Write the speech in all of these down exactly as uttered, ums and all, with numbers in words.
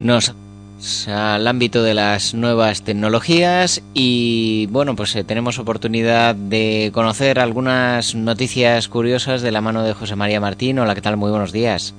Nos al ámbito de las nuevas tecnologías y bueno, pues eh, tenemos oportunidad de conocer algunas noticias curiosas de la mano de José María Martín. Hola, ¿qué tal? Muy buenos días.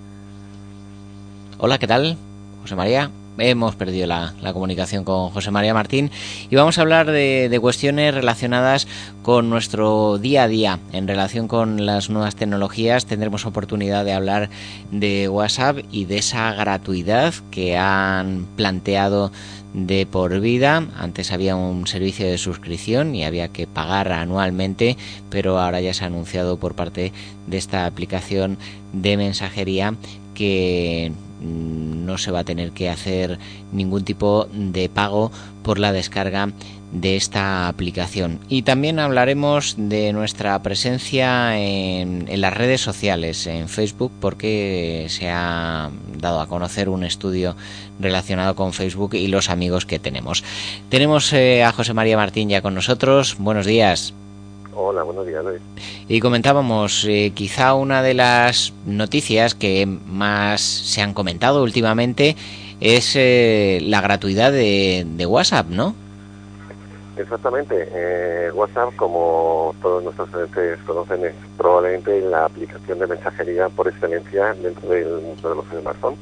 Hola, ¿qué tal? José María. Hemos perdido la, la comunicación con José María Martín y vamos a hablar de, de cuestiones relacionadas con nuestro día a día en relación con las nuevas tecnologías. Tendremos oportunidad de hablar de WhatsApp y de esa gratuidad que han planteado de por vida. Antes había un servicio de suscripción y había que pagar anualmente, pero ahora ya se ha anunciado por parte de esta aplicación de mensajería que no se va a tener que hacer ningún tipo de pago por la descarga de esta aplicación. Y también hablaremos de nuestra presencia en, en las redes sociales, en Facebook, porque se ha dado a conocer un estudio relacionado con Facebook y los amigos que tenemos. Tenemos eh, a José María Martín ya con nosotros. Buenos días. Hola, buenos días, Luis. Y comentábamos, eh, quizá una de las noticias que más se han comentado últimamente es eh, la gratuidad de, de WhatsApp, ¿no? Exactamente. Eh, WhatsApp, como todos nuestros oyentes conocen, es probablemente la aplicación de mensajería por excelencia dentro del mundo de los smartphones.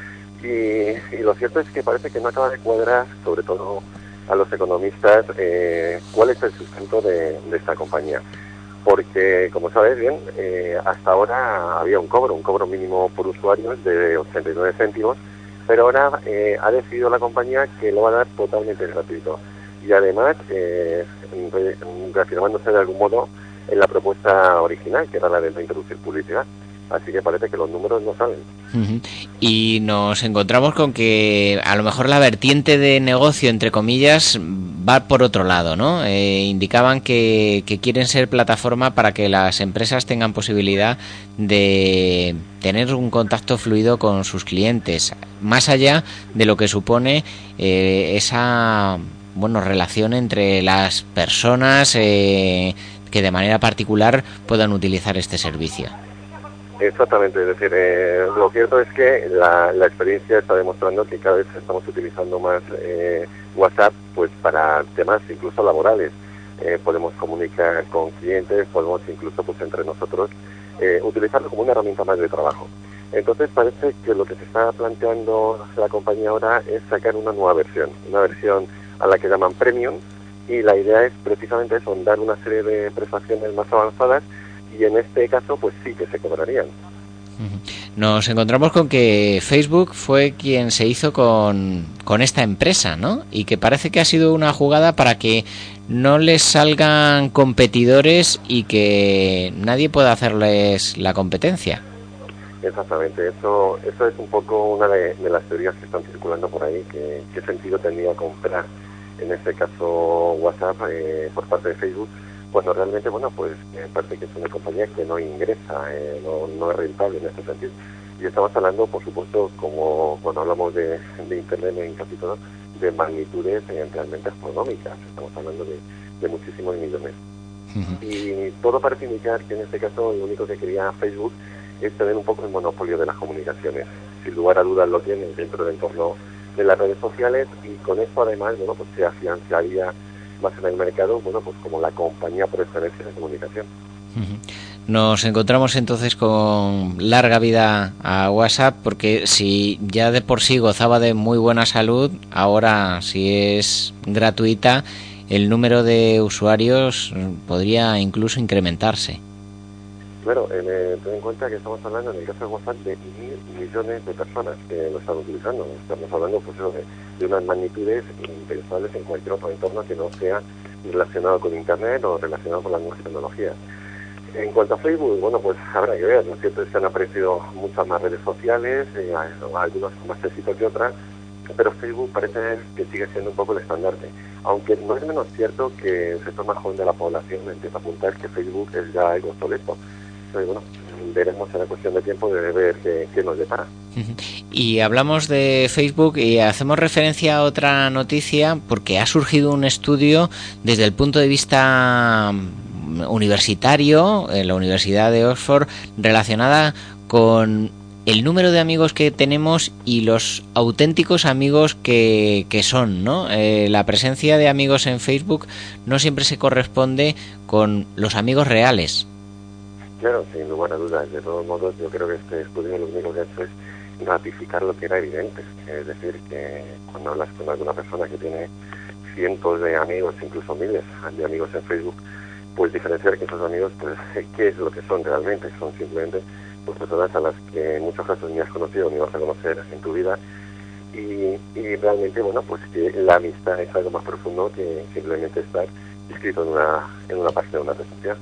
Y, y lo cierto es que parece que no acaba de cuadrar, sobre todo a los economistas, eh, cuál es el sustento de, de esta compañía. Porque, como sabes bien, eh, hasta ahora había un cobro, un cobro mínimo por usuario de ochenta y nueve céntimos, pero ahora eh, ha decidido la compañía que lo va a dar totalmente gratuito. Y además, eh, reafirmándose de algún modo en la propuesta original, que era la de no introducir publicidad. Así que parece que los números no salen. Uh-huh. Y nos encontramos con que a lo mejor la vertiente de negocio, entre comillas, va por otro lado, ¿no? Eh, indicaban que, que quieren ser plataforma para que las empresas tengan posibilidad de tener un contacto fluido con sus clientes, más allá de lo que supone eh, esa bueno relación entre las personas eh, que de manera particular puedan utilizar este servicio. Exactamente, es decir, eh, lo cierto es que la, la experiencia está demostrando que cada vez estamos utilizando más eh, WhatsApp pues para temas incluso laborales. Eh, podemos comunicar con clientes, podemos incluso pues entre nosotros eh, utilizarlo como una herramienta más de trabajo. Entonces parece que lo que se está planteando la compañía ahora es sacar una nueva versión, una versión a la que llaman Premium, y la idea es precisamente eso, dar una serie de prestaciones más avanzadas. Y en este caso, pues sí que se cobrarían. Nos encontramos con que Facebook fue quien se hizo con, con esta empresa, ¿no? Y que parece que ha sido una jugada para que no les salgan competidores y que nadie pueda hacerles la competencia. Exactamente, eso eso es un poco una de, de las teorías que están circulando por ahí, que qué sentido tendría comprar, en este caso WhatsApp, eh, por parte de Facebook, cuando realmente, bueno, pues me parece que es una compañía que no ingresa, eh, no, no es rentable en este sentido. Y estamos hablando, por supuesto, como cuando hablamos de, de Internet en casi todo, de magnitudes eh, realmente astronómicas. Estamos hablando de, de muchísimos millones. Uh-huh. Y todo parece indicar que en este caso lo único que quería Facebook es tener un poco el monopolio de las comunicaciones. Sin lugar a dudas lo tiene dentro del entorno de las redes sociales, y con esto además, bueno, pues se afianzaría más en el mercado, bueno, pues como la compañía por excelencia de comunicación. Nos encontramos entonces con larga vida a WhatsApp, porque si ya de por sí gozaba de muy buena salud, ahora si es gratuita, el número de usuarios podría incluso incrementarse. Claro, eh, ten en cuenta que estamos hablando en el caso de WhatsApp de mil millones de personas que lo están utilizando. Estamos hablando pues de, de unas magnitudes impensables en cualquier otro entorno que no sea relacionado con Internet o relacionado con las nuevas tecnologías. En cuanto a Facebook, bueno, pues habrá que ver. Lo cierto es que han aparecido muchas más redes sociales, eh, algunas con más éxito que otras, pero Facebook parece que sigue siendo un poco el estandarte. Aunque no es menos cierto que el sector más joven de la población empieza a apuntar que Facebook es ya algo obsoleto. Entonces, bueno, veremos, en la cuestión de tiempo de ver qué, qué nos depara. Y hablamos de Facebook y hacemos referencia a otra noticia porque ha surgido un estudio desde el punto de vista universitario en la Universidad de Oxford relacionada con el número de amigos que tenemos y los auténticos amigos que, que son, ¿no? Eh, la presencia de amigos en Facebook no siempre se corresponde con los amigos reales. Claro, sin lugar a dudas. De todos modos, yo creo que este estudio lo único que ha hecho es ratificar lo que era evidente. Es decir, que cuando hablas con alguna persona que tiene cientos de amigos, incluso miles de amigos en Facebook, pues diferenciar que esos amigos, pues, ¿qué es lo que son realmente? Son simplemente pues, personas a las que en muchos casos ni has conocido ni vas a conocer en tu vida, y, y realmente, bueno, pues que la amistad es algo más profundo que simplemente estar inscrito en una, en una página de una red social.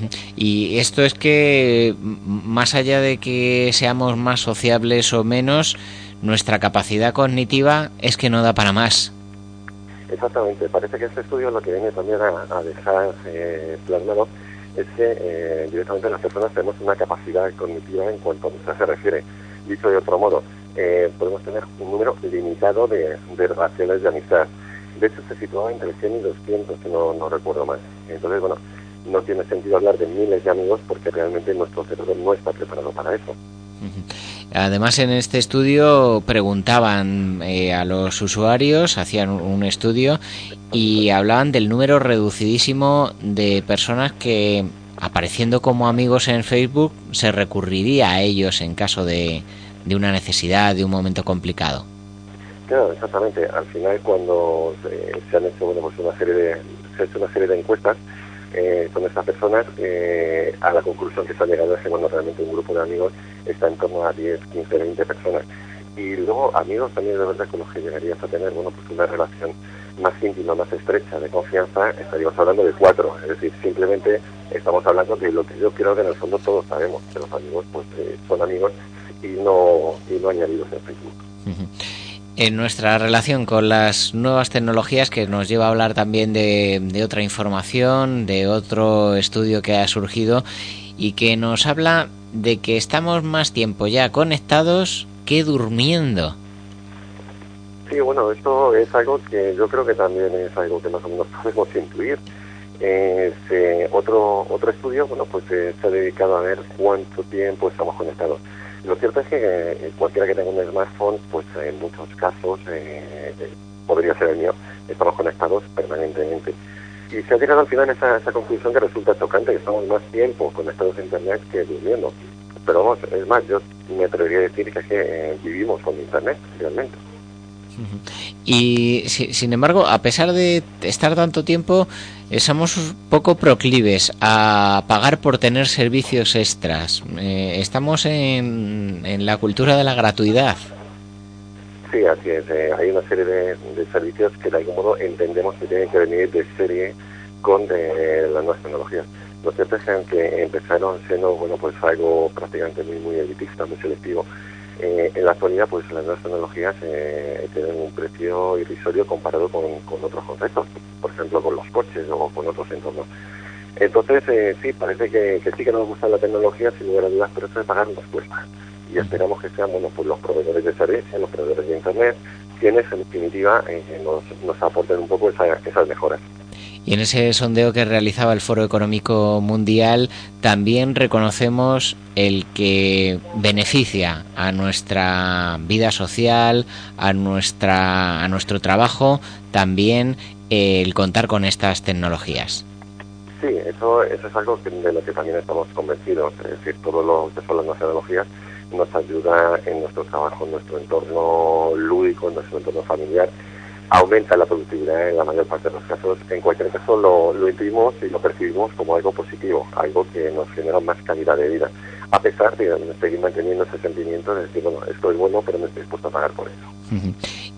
Y esto es que, más allá de que seamos más sociables o menos, nuestra capacidad cognitiva es que no da para más. Exactamente, parece que este estudio lo que viene también a, a dejar eh, plasmado es que eh, directamente las personas tenemos una capacidad cognitiva en cuanto a nuestra se refiere. Dicho de otro modo, eh, podemos tener un número limitado de, de relaciones de amistad. De hecho, se situaba entre cien y doscientos, si no, no recuerdo más. Entonces, bueno, no tiene sentido hablar de miles de amigos porque realmente nuestro cerebro no está preparado para eso. Además, en este estudio preguntaban eh, a los usuarios, hacían un estudio y hablaban del número reducidísimo de personas que, apareciendo como amigos en Facebook, se recurriría a ellos en caso de, de una necesidad, de un momento complicado. Claro, exactamente. Al final, cuando se, se han hecho, bueno, pues una serie de, se ha hecho una serie de encuestas eh, con estas personas, eh, a la conclusión que se ha llegado es que, bueno, realmente un grupo de amigos está en torno a diez, quince, veinte personas. Y luego amigos también de verdad con los que llegarías a tener, bueno, pues una relación más íntima, más estrecha, de confianza, estaríamos hablando de cuatro. Es decir, simplemente estamos hablando de lo que yo creo que en el fondo todos sabemos, que los amigos pues eh, son amigos y no, y no añadidos en Facebook. Uh-huh. En nuestra relación con las nuevas tecnologías, que nos lleva a hablar también de, de otra información, de otro estudio que ha surgido y que nos habla de que estamos más tiempo ya conectados que durmiendo. Sí, bueno, esto es algo que yo creo que también es algo que más o menos podemos intuir. Eh, se, otro otro estudio, bueno, pues eh, se ha dedicado a ver cuánto tiempo estamos conectados. Lo cierto es que eh, cualquiera que tenga un smartphone, pues en muchos casos, eh, eh, podría ser el mío, estamos conectados permanentemente. Y se ha llegado al final a esa, esa conclusión que resulta chocante, que estamos más tiempo conectados a Internet que durmiendo. Pero vamos, es más, yo me atrevería a decir que es que eh, vivimos con Internet, realmente. Y sin embargo, a pesar de estar tanto tiempo, somos poco proclives a pagar por tener servicios extras. Eh, estamos en, en la cultura de la gratuidad. Sí, así es. Eh, hay una serie de, de servicios que de algún modo entendemos que tienen que venir de serie con de, las nuevas tecnologías. Lo cierto es que aunque empezaron siendo, bueno, pues algo prácticamente muy, muy elitista, muy selectivo, Eh, en la actualidad, pues las nuevas tecnologías eh, tienen un precio irrisorio comparado con, con otros conceptos, por ejemplo, con los coches o con otros entornos. Entonces, eh, sí, parece que, que sí que nos gusta la tecnología, sin lugar a dudas, pero eso de pagar nos cuesta. Y esperamos que sean, bueno, pues los proveedores de servicios, los proveedores de Internet, quienes, en definitiva, eh, nos, nos aporten un poco esa, esas mejoras. Y en ese sondeo que realizaba el Foro Económico Mundial también reconocemos el que beneficia a nuestra vida social, a nuestra a nuestro trabajo, también el contar con estas tecnologías. Sí, eso, eso es algo que, de lo que también estamos convencidos. Es decir, todo lo que son las nuevas tecnologías nos ayuda en nuestro trabajo, en nuestro entorno lúdico, en nuestro entorno familiar. Aumenta la productividad en la mayor parte de los casos. En cualquier caso lo, lo intuimos y lo percibimos como algo positivo, algo que nos genera más calidad de vida, a pesar de seguir manteniendo ese sentimiento de decir, bueno, esto es bueno, pero no estoy dispuesto a pagar por eso. Uh-huh.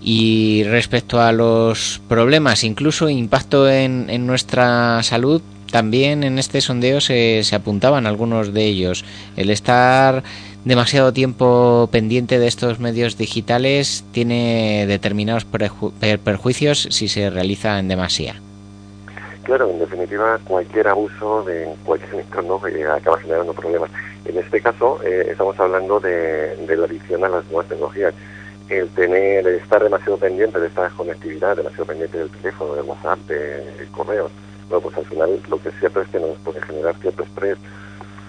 Y respecto a los problemas, incluso impacto en, en nuestra salud, también en este sondeo se, se apuntaban algunos de ellos. El estar demasiado tiempo pendiente de estos medios digitales tiene determinados perju- perjuicios si se realiza en demasía. Claro, en definitiva, cualquier abuso de cualquier entorno eh, acaba generando problemas. En este caso, eh, estamos hablando de, de la adicción a las nuevas tecnologías. El tener, el estar demasiado pendiente de esta conectividad, demasiado pendiente del teléfono, del WhatsApp, de, de correos, bueno, pues al final lo que es cierto es que nos puede generar cierto estrés,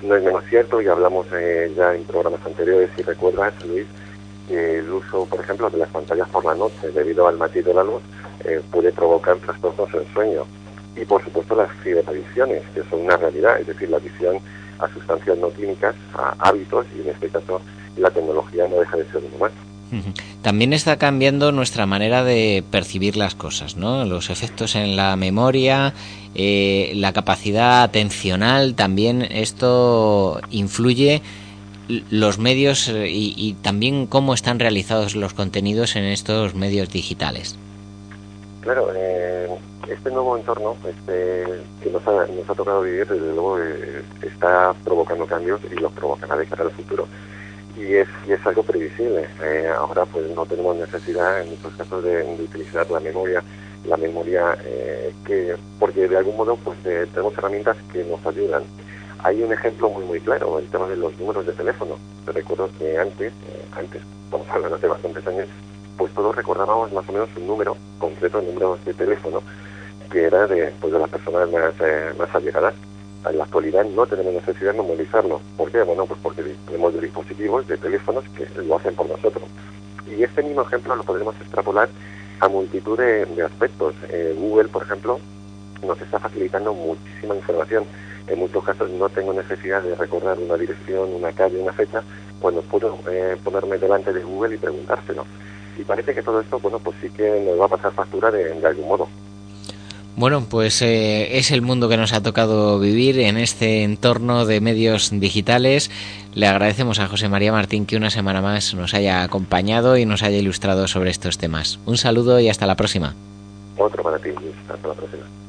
no es menos cierto, y hablamos eh, ya en programas anteriores, si recuerdas, Luis, que el uso, por ejemplo, de las pantallas por la noche debido al matiz de la luz eh, puede provocar trastornos en sueño. Y por supuesto las ciberadicciones, que son una realidad, es decir, la adicción a sustancias no químicas, a hábitos, y en este caso la tecnología no deja de ser uno más. También está cambiando nuestra manera de percibir las cosas, ¿no? Los efectos en la memoria, eh, la capacidad atencional, también esto influye los medios y, y también cómo están realizados los contenidos en estos medios digitales. Claro, eh, este nuevo entorno este, que nos ha, nos ha tocado vivir, desde luego, eh, está provocando cambios y los provocará de cara al futuro. Y es, y es algo previsible. Eh, ahora pues no tenemos necesidad en muchos casos de, de utilizar la memoria, la memoria eh, que, porque de algún modo pues eh, tenemos herramientas que nos ayudan. Hay un ejemplo muy muy claro, el tema de los números de teléfono. Te recuerdo que antes, eh, antes, estamos hablando hace bastantes años, pues todos recordábamos más o menos un número concreto, el número de teléfono, que era de, pues, de las personas más, eh, más allegadas. En la actualidad no tenemos necesidad de memorizarlo. ¿Por qué? Bueno, pues porque tenemos de dispositivos, de teléfonos que lo hacen por nosotros. Y este mismo ejemplo lo podemos extrapolar a multitud de, de aspectos. Eh, Google, por ejemplo, nos está facilitando muchísima información. En muchos casos no tengo necesidad de recordar una dirección, una calle, una fecha, cuando puedo eh, ponerme delante de Google y preguntárselo. Y parece que todo esto, bueno, pues sí que nos va a pasar factura de, de algún modo. Bueno, pues eh, es el mundo que nos ha tocado vivir en este entorno de medios digitales. Le agradecemos a José María Martín que una semana más nos haya acompañado y nos haya ilustrado sobre estos temas. Un saludo y hasta la próxima. Otro para ti, Luis. Hasta la próxima.